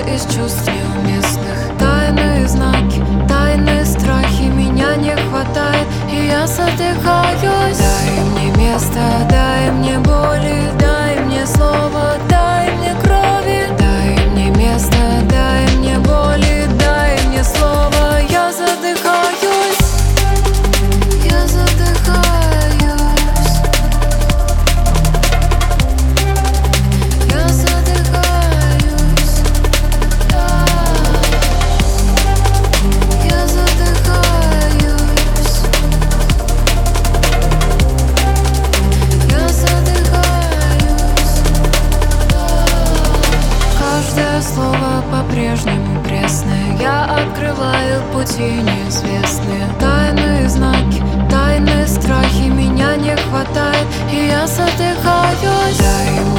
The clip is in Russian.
из чувств неуместных. Тайные знаки, тайные страхи, меня не хватает, и я задыхаюсь. Дай мне место, дай мне боли, дай мне слово, дай мне крови. Дай мне место, дай мне боли, дай мне слово. Я задыхаюсь, я задыхаюсь, я задыхаюсь, да. Я задыхаюсь, я задыхаюсь, да. Каждое слово по-прежнему пресное. Я открываю пути неизвестные. Тайные знаки, тайные страхи, меня не хватает, и я задыхаюсь. Дай